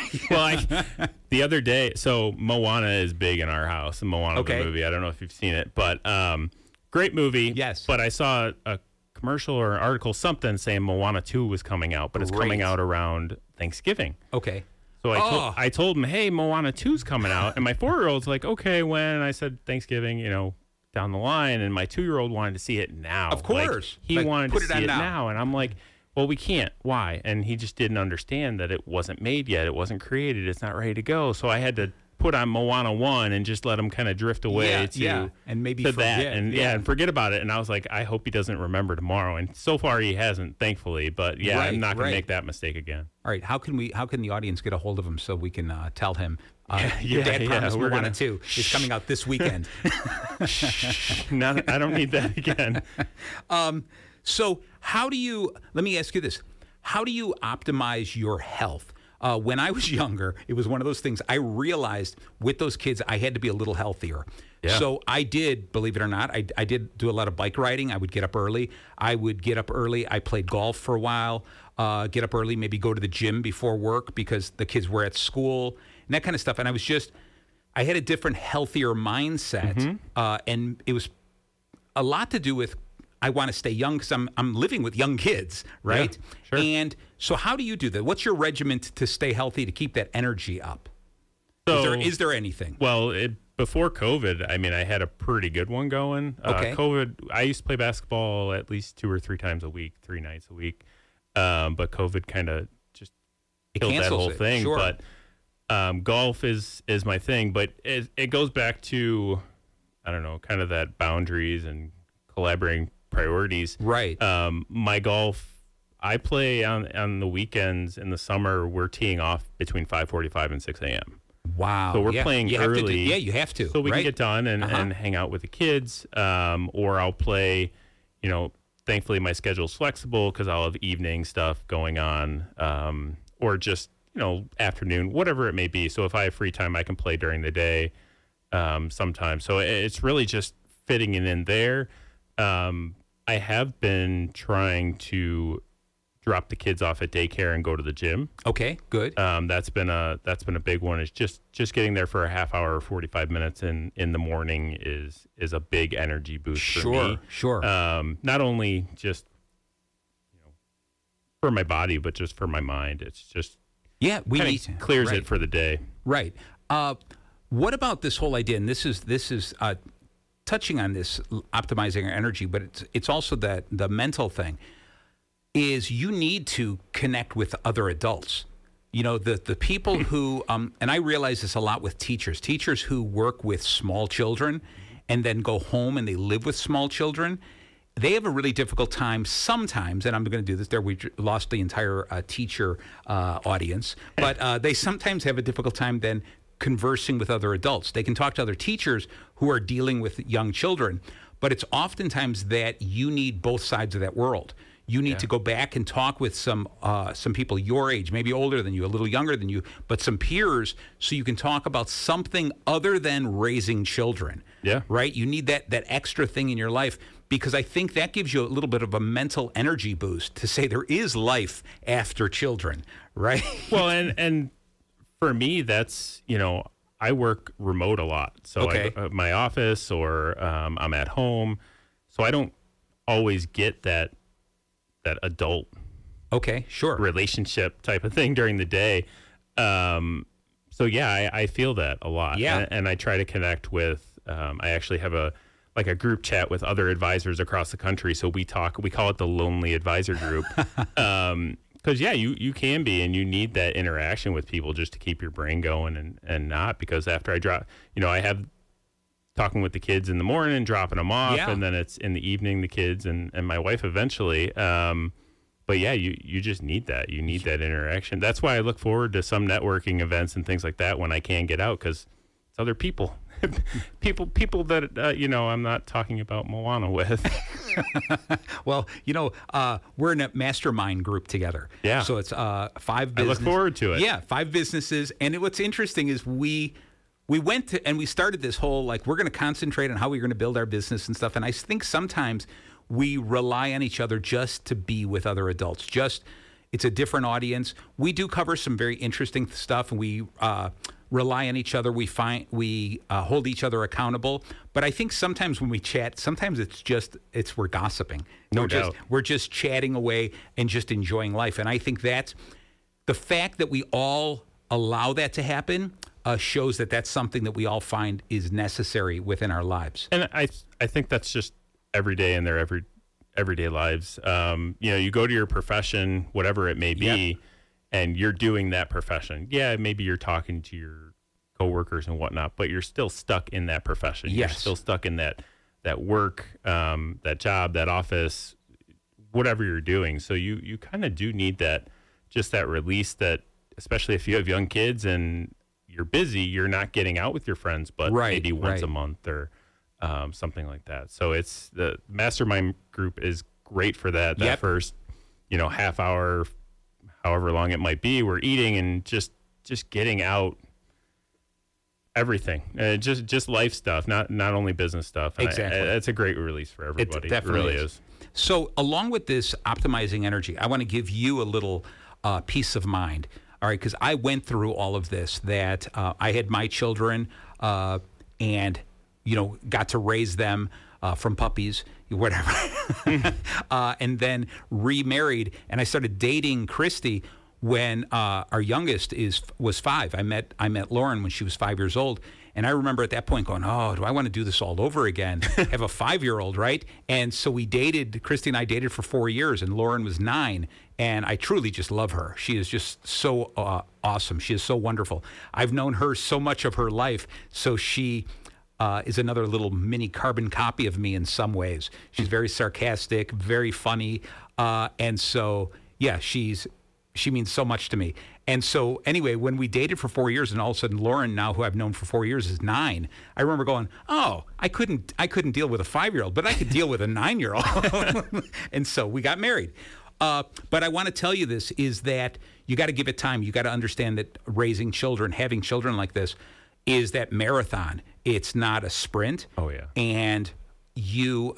the other day, so Moana is big in our house. Moana, the movie. I don't know if you've seen it, but great movie. Yes. But I saw a commercial or an article, something saying Moana 2 was coming out, but it's coming out around Thanksgiving. Okay. So I told him, hey, Moana 2's coming out. And my 4-year-old's like, okay, when? And I said, Thanksgiving, down the line. And my 2-year-old wanted to see it now. Of course. He wanted to see it now. And I'm like, well, we can't. Why? And he just didn't understand that it wasn't made yet. It wasn't created. It's not ready to go. So I had to put on Moana 1 and just let him kind of drift away and maybe to forget, that and forget about it. And I was like, I hope he doesn't remember tomorrow. And so far he hasn't, thankfully. But I'm not going to make that mistake again. All right, how can the audience get a hold of him so we can tell him Dad Promised Moana 2 is coming out this weekend? No, I don't need that again. So let me ask you this. How do you optimize your health? When I was younger, it was one of those things I realized with those kids, I had to be a little healthier. Yeah. So I did, believe it or not, I did do a lot of bike riding. I would get up early. I played golf for a while, get up early, maybe go to the gym before work because the kids were at school and that kind of stuff. And I had a different, healthier mindset. And it was a lot to do with I want to stay young because I'm living with young kids, right? Yeah, sure. And so how do you do that? What's your regimen to stay healthy, to keep that energy up? So, is there anything? Well, before COVID, I mean, I had a pretty good one going. Okay. COVID, I used to play basketball at least 2 or 3 times a week, 3 nights a week. But COVID kind of just killed that whole thing. Sure. But golf is my thing. But it goes back to, I don't know, kind of that boundaries and collaborating priorities. Right. My golf, I play on the weekends in the summer. We're teeing off between 5:45 and 6 a.m. Wow. So we're playing early. You have to. So we can get done and hang out with the kids. Or I'll play, thankfully my schedule's flexible because I'll have evening stuff going on. Or just, afternoon, whatever it may be. So if I have free time, I can play during the day sometimes. So it's really just fitting it in there. I have been trying to drop the kids off at daycare and go to the gym. Okay, good. That's been a big one. Is just getting there for a half hour or 45 minutes in the morning is a big energy boost for me. Sure. Not only just for my body, but just for my mind. It's just clears it for the day. Right. What about this whole idea? And this is touching on this optimizing our energy, but it's also that the mental thing is you need to connect with other adults. The people who, and I realize this a lot with teachers who work with small children and then go home and they live with small children. They have a really difficult time sometimes, and I'm going to do this there. We lost the entire teacher audience, but they sometimes have a difficult time then conversing with other adults. They can talk to other teachers who are dealing with young children, but it's oftentimes that you need both sides of that world. You need to go back and talk with some people your age, maybe older than you, a little younger than you, but some peers, so you can talk about something other than raising children. Yeah. Right? You need that extra thing in your life, because I think that gives you a little bit of a mental energy boost to say there is life after children, right? Well, and for me, that's, I work remote a lot. So my office or I'm at home. So I don't always get that adult relationship type of thing during the day. So yeah, I feel that a lot. Yeah. And I try to connect with, I actually have a group chat with other advisors across the country. So we call it the Lonely Advisor Group. Because you can be, and you need that interaction with people just to keep your brain going and not, because after I drop, I have talking with the kids in the morning and dropping them off, and then it's in the evening, the kids and my wife eventually. But yeah, you just need that. You need that interaction. That's why I look forward to some networking events and things like that when I can get out, because it's other people. people that I'm not talking about Moana with. Well, we're in a mastermind group together. Yeah. So it's 5 businesses. I look forward to it. Yeah, 5 businesses. And what's interesting is we went to, and we started this whole, we're going to concentrate on how we're going to build our business and stuff. And I think sometimes we rely on each other just to be with other adults. It's a different audience. We do cover some very interesting stuff, and we rely on each other. We hold each other accountable. But I think sometimes when we chat, sometimes we're gossiping. No doubt. We're just chatting away and just enjoying life. And I think that's the fact that we all allow that to happen shows that that's something that we all find is necessary within our lives. And I think that's just every day in their everyday lives. You go to your profession, whatever it may be, and you're doing that profession. Yeah, maybe you're talking to your coworkers and whatnot, but you're still stuck in that profession. Yes. You're still stuck in that work, that job, that office, whatever you're doing. So you kind of do need that release, that especially if you have young kids and you're busy, you're not getting out with your friends, but maybe once a month or something like that. So it's the mastermind group is great for that. That first, half hour, however long it might be, we're eating and just getting out everything, just life stuff, not only business stuff. And exactly. It's a great release for everybody. It definitely really is. So along with this optimizing energy, I want to give you a little peace of mind. All right, because I went through all of this, that I had my children and, got to raise them from puppies, whatever, and then remarried. And I started dating Christy when our youngest was 5. I met Lauren when she was 5 years old. And I remember at that point going, oh, do I want to do this all over again? Have a 5-year-old, right? And so Christy and I dated for 4 years, and Lauren was 9. And I truly just love her. She is just so awesome. She is so wonderful. I've known her so much of her life. So she is another little mini carbon copy of me in some ways. She's very sarcastic, very funny. And so, yeah, she means so much to me. And so anyway, when we dated for 4 years, and all of a sudden Lauren, now who I've known for 4 years, is 9, I remember going, oh, I couldn't deal with a 5-year-old, but I could deal with a 9-year-old. And so we got married. But I want to tell you this, is that you got to give it time. You got to understand that raising children, having children like this, is that marathon. It's not a sprint. Oh, yeah. And you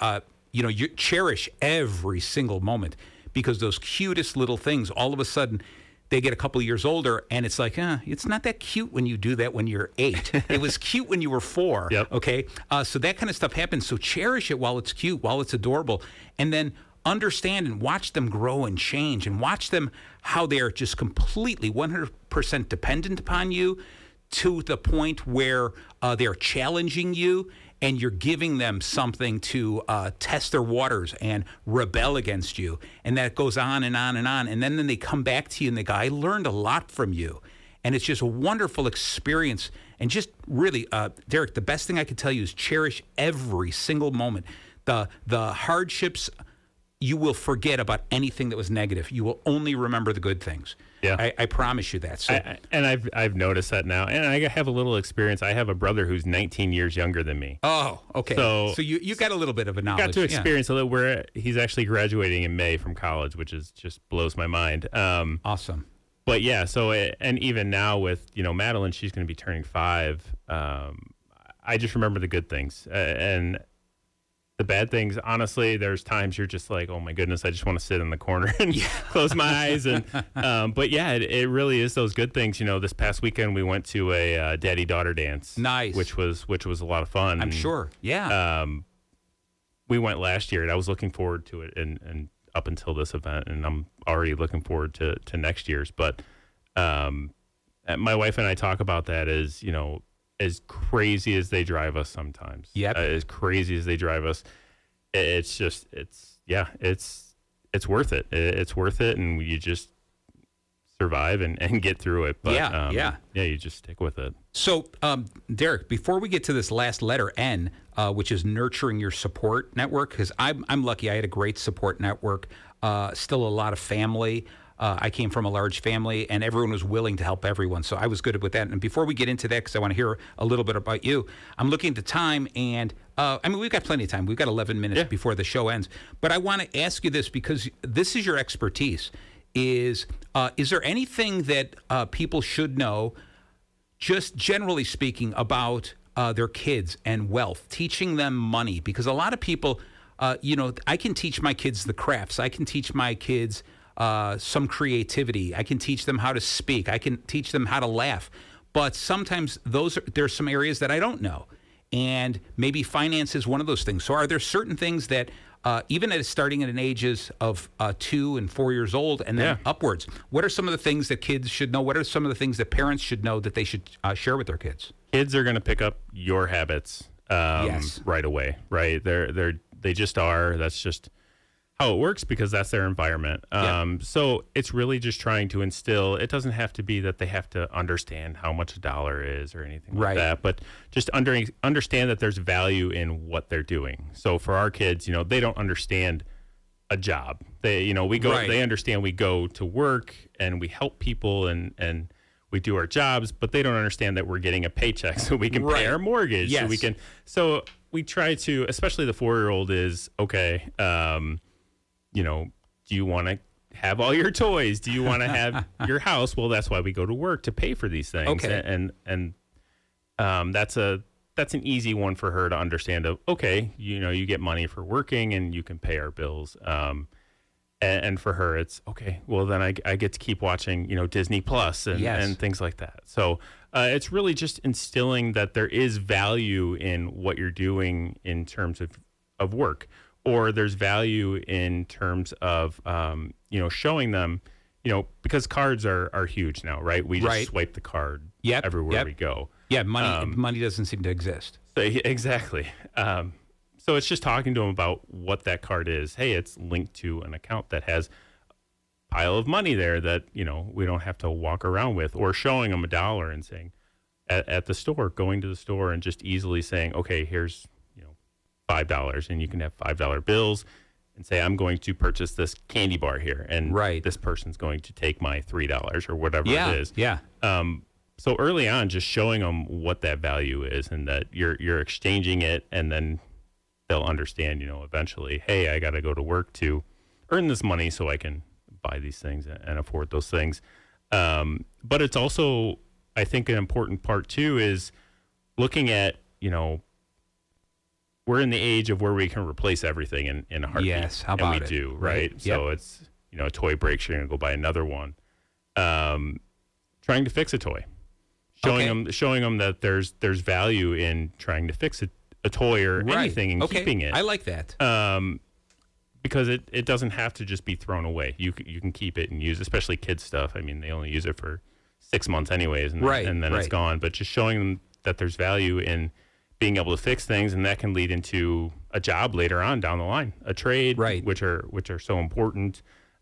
cherish every single moment, because those cutest little things, all of a sudden, they get a couple of years older, and it's like, it's not that cute when you do that when you're 8. It was cute when you were 4. Yep. Okay? So that kind of stuff happens. So cherish it while it's cute, while it's adorable. And then understand and watch them grow and change, and watch them how they're just completely 100% dependent upon you, to the point where they're challenging you, and you're giving them something to test their waters and rebel against you. And that goes on and on and on. And then they come back to you and they go, I learned a lot from you. And it's just a wonderful experience. And just really, Derek, the best thing I can tell you is cherish every single moment. The hardships, you will forget about anything that was negative. You will only remember the good things. Yeah, I promise you that. So, and I've noticed that now, and I have a little experience. I have a brother who's 19 years younger than me. Oh, okay. So you got a little bit of a knowledge. Got to experience a little. Where he's actually graduating in May from college, which is just blows my mind. Awesome. But yeah, and even now with Madeline, she's going to be turning 5. I just remember the good things, and the bad things, honestly, there's times you're just like, oh my goodness, I just want to sit in the corner and close my eyes. And but yeah, it really is those good things. This past weekend we went to a daddy-daughter dance. Nice. Which was a lot of fun. I'm sure. Yeah. We went last year, and I was looking forward to it, and up until this event, and I'm already looking forward to next year's. But my wife and I talk about that as crazy as they drive us sometimes. Yep. As crazy as they drive us, it's worth it. It's worth it, and you just survive and get through it. But you just stick with it. So, Derek, before we get to this last letter, N, which is nurturing your support network, because I'm lucky. I had a great support network, still a lot of family. I came from a large family, and everyone was willing to help everyone. So I was good with that. And before we get into that, because I want to hear a little bit about you, I'm looking at the time, and we've got plenty of time. We've got 11 minutes before the show ends. But I want to ask you this, because this is your expertise. Is there anything that people should know, just generally speaking, about their kids and wealth, teaching them money? Because a lot of people, I can teach my kids the crafts. I can teach my kids some creativity. I can teach them how to speak. I can teach them how to laugh. But sometimes there's some areas that I don't know. And maybe finance is one of those things. So are there certain things that, even starting at an ages of 2 and 4 years old and then upwards, what are some of the things that kids should know? What are some of the things that parents should know that they should share with their kids? Kids are going to pick up your habits right away, right? They just are. That's just how it works because that's their environment. So it's really just trying to instill. It doesn't have to be that they have to understand how much a dollar is or anything like that, but just understand that there's value in what they're doing. So for our kids, they don't understand a job. They, we go. They understand we go to work and we help people and we do our jobs, but they don't understand that we're getting a paycheck so we can pay our mortgage. Yes. So we can. So we try to, especially the 4-year-old, is okay. Do you want to have all your toys? Do you want to have your house? Well, that's why we go to work, to pay for these things. Okay. And that's an easy one for her to understand. Okay, you get money for working and you can pay our bills. And for her, it's okay. Well, then I get to keep watching, Disney Plus and things like that. So it's really just instilling that there is value in what you're doing in terms of work. Or there's value in terms of, showing them, because cards are huge now, right? We just swipe the card everywhere we go. Yeah, money doesn't seem to exist. So, exactly. So it's just talking to them about what that card is. Hey, it's linked to an account that has a pile of money there that, we don't have to walk around with. Or showing them $1 and saying, at the store, going to the store and just easily saying, okay, here's $5, and you can have $5 bills and say, I'm going to purchase this candy bar here, and this person's going to take my $3 or whatever it is. Yeah. So early on, just showing them what that value is and that you're exchanging it, and then they'll understand, eventually, hey, I got to go to work to earn this money so I can buy these things and afford those things. But it's also, I think, an important part too is looking at, we're in the age of where we can replace everything in a heartbeat. Yes, how about it? And we do, right? So it's, a toy breaks, you're going to go buy another one. Trying to fix a toy. Showing them that there's value in trying to fix a toy or anything and keeping it. I like that. Because it doesn't have to just be thrown away. You can keep it and use, especially kids stuff. I mean, they only use it for 6 months anyways, and then it's gone. But just showing them that there's value in being able to fix things, and that can lead into a job later on down the line, a trade, which are so important.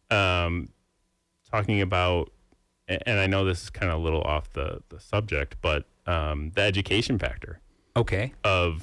Talking about, and I know this is kind of a little off the subject, but the education factor. Okay.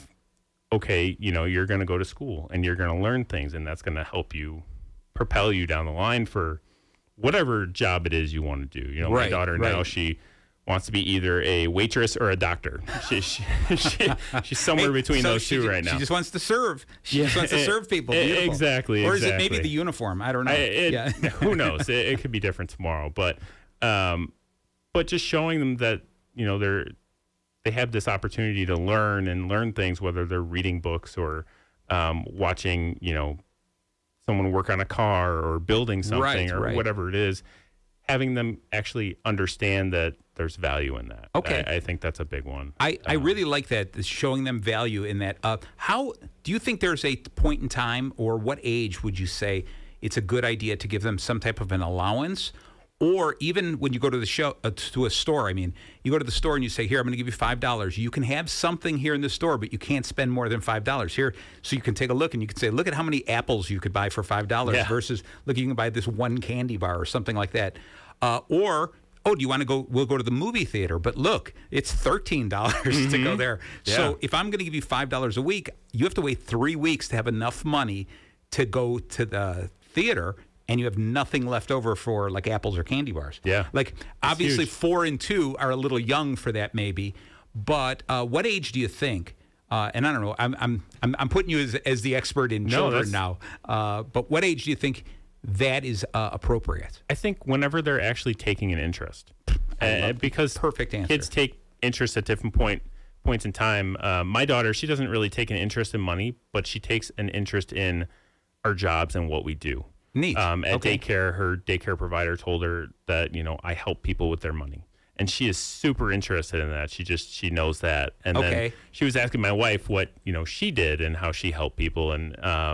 You're going to go to school and you're going to learn things, and that's going to help you propel you down the line for whatever job it is you want to do. My daughter now, she wants to be either a waitress or a doctor. She's somewhere between those two right now. She just wants to serve. She just wants to serve people. Beautiful. Exactly. Or is it maybe the uniform? I don't know. Who knows? It could be different tomorrow. But just showing them that, they have this opportunity to learn things, whether they're reading books or watching, someone work on a car or building something or whatever it is. Having them actually understand that there's value in that. Okay. I think that's a big one. I really like that, showing them value in that. How do you think there's a point in time, or what age would you say it's a good idea to give them some type of an allowance? Or even when you go to the to a store, I mean, you go to the store and you say, here, I'm going to give you $5. You can have something here in the store, but you can't spend more than $5 here. So you can take a look and you can say, look at how many apples you could buy for $5 versus, look, you can buy this one candy bar or something like that. Or, do you want to go? We'll go to the movie theater, but look, it's $13 to go there. Yeah. So if I'm going to give you $5 a week, you have to wait 3 weeks to have enough money to go to the theater, and you have nothing left over for like apples or candy bars. Yeah. Like obviously 4 and 2 are a little young for that maybe, but what age do you think? And I don't know. I'm putting you as the expert in children now. But what age do you think that is appropriate? I think whenever they're actually taking an interest, because perfect answer. Kids take interest at different points in time. My daughter, she doesn't really take an interest in money, but she takes an interest in our jobs and what we do. Neat. Daycare, her daycare provider told her that, I help people with their money. And she is super interested in that. She knows that. And then she was asking my wife what, she did and how she helped people. And,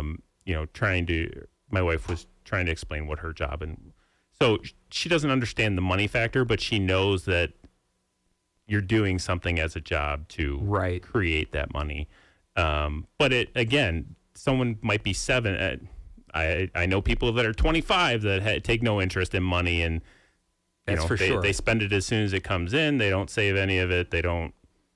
my wife was trying to explain what her job. And so she doesn't understand the money factor, but she knows that you're doing something as a job to create that money. But someone might be 7. I know people that are 25 that take no interest in money, and That's for they, sure. they spend it as soon as it comes in. They don't save any of it. They don't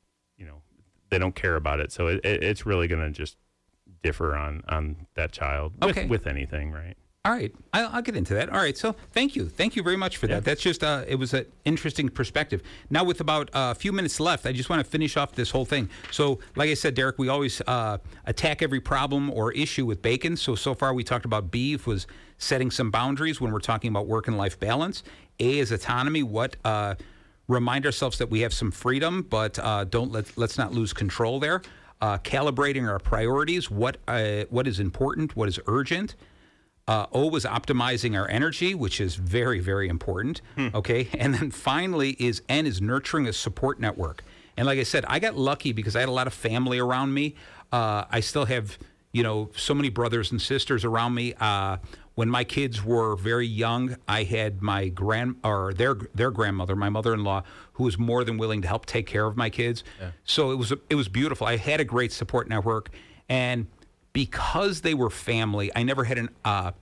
care about it. So it's really going to just differ on that child with anything, right? All right, I'll get into that. All right, so thank you very much for that. That's just it was an interesting perspective. Now, with about a few minutes left, I just want to finish off this whole thing. So, like I said, Derek, we always attack every problem or issue with bacon. So far we talked about B was setting some boundaries when we're talking about work and life balance. A is autonomy. Remind ourselves that we have some freedom, but let's not lose control there. Calibrating our priorities. What is important? What is urgent? O was optimizing our energy, which is very, very important. Okay. And then finally N is nurturing a support network. And like I said, I got lucky because I had a lot of family around me. I still have, so many brothers and sisters around me. When my kids were very young, I had my their grandmother, my mother-in-law, who was more than willing to help take care of my kids. Yeah. So it was beautiful. I had a great support network, and because they were family, I never had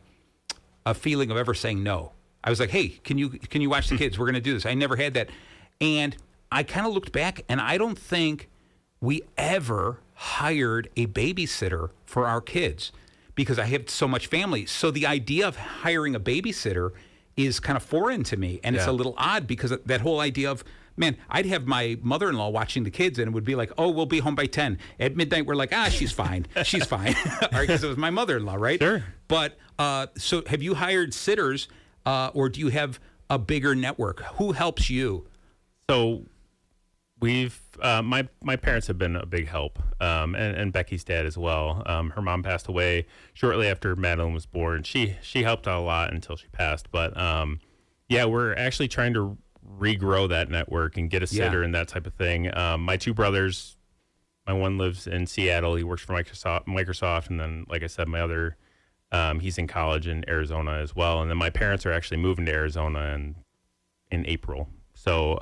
a feeling of ever saying no. I was like, hey, can you watch the kids? We're going to do this. I never had that. And I kind of looked back, and I don't think we ever hired a babysitter for our kids because I have so much family. So the idea of hiring a babysitter is kind of foreign to me. And it's a little odd because that whole idea of, man, I'd have my mother-in-law watching the kids and it would be like, oh, we'll be home by 10. At midnight, we're like, she's fine. She's fine. Because it was my mother-in-law, right? Sure. But so have you hired sitters or do you have a bigger network? Who helps you? So we've my parents have been a big help, and Becky's dad as well. Her mom passed away shortly after Madeline was born. She helped out a lot until she passed. But we're actually trying to regrow that network and get a sitter and that type of thing. My two brothers, my one lives in Seattle. He works for Microsoft, and then, like I said, my other, he's in college in Arizona as well. And then my parents are actually moving to Arizona in April. So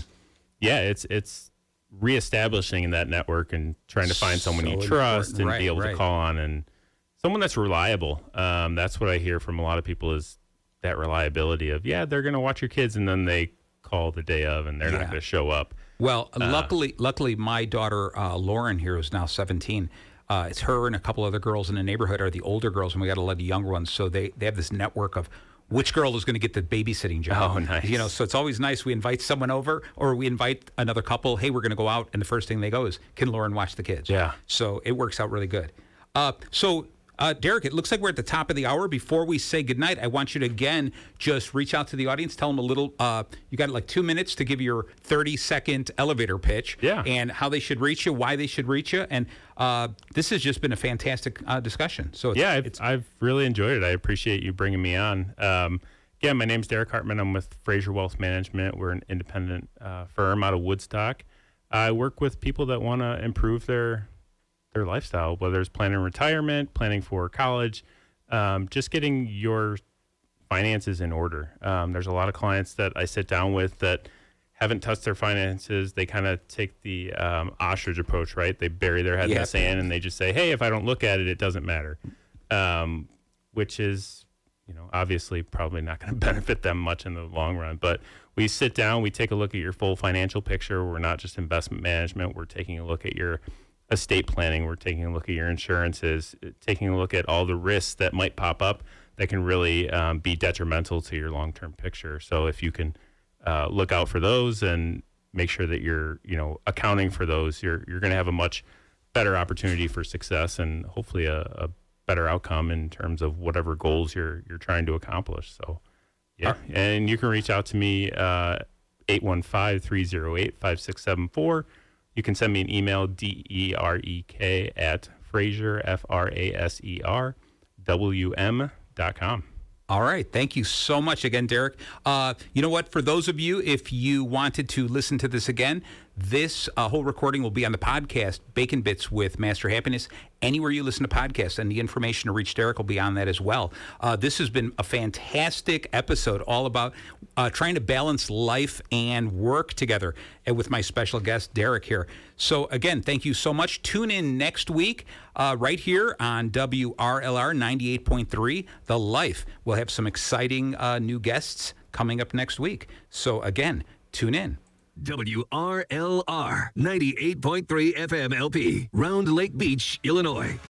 it's reestablishing that network and trying to find someone you trust and be able to call on, and someone that's reliable. That's what I hear from a lot of people is that reliability of, they're going to watch your kids, and then they call the day of and they're not going to show up. Well, luckily my daughter Lauren here, who's now 17, it's her and a couple other girls in the neighborhood are the older girls, and we got a lot of younger ones. So they have this network of which girl is going to get the babysitting job. Oh, nice. So it's always nice. We invite someone over, or we invite another couple. Hey, we're going to go out, and the first thing they go is, can Lauren watch the kids? Yeah. So it works out really good. Derek, it looks like we're at the top of the hour. Before we say goodnight, I want you to, again, just reach out to the audience. Tell them a little, you got like 2 minutes to give your 30-second elevator pitch. Yeah. And how they should reach you, why they should reach you. And this has just been a fantastic discussion. So I've really enjoyed it. I appreciate you bringing me on. Again, my name's Derek Hartman. I'm with Fraser Wealth Management. We're an independent firm out of Woodstock. I work with people that want to improve their lifestyle, whether it's planning retirement, planning for college, just getting your finances in order. There's a lot of clients that I sit down with that haven't touched their finances. They kind of take the ostrich approach, right? They bury their head in the sand and they just say, hey, if I don't look at it, it doesn't matter, which is, obviously probably not going to benefit them much in the long run. But we sit down, we take a look at your full financial picture. We're not just investment management. We're taking a look at your estate planning. We're taking a look at your insurances, taking a look at all the risks that might pop up that can really be detrimental to your long-term picture. So if you can look out for those and make sure that you're, accounting for those, you're going to have a much better opportunity for success and hopefully a better outcome in terms of whatever goals you're trying to accomplish. So, and you can reach out to me 815-308-5674. You can send me an email, DEREK at Fraser, FRASER.WM.com. All right. Thank you so much again, Derek. You know what? For those of you, if you wanted to listen to this again, This whole recording will be on the podcast, Bacon Bits with Master Happiness, anywhere you listen to podcasts, and the information to reach Derek will be on that as well. This has been a fantastic episode all about trying to balance life and work together, and with my special guest, Derek, here. So, again, thank you so much. Tune in next week right here on WRLR 98.3, The Life. We'll have some exciting new guests coming up next week. So, again, tune in. WRLR 98.3 FM LP, Round Lake Beach, Illinois.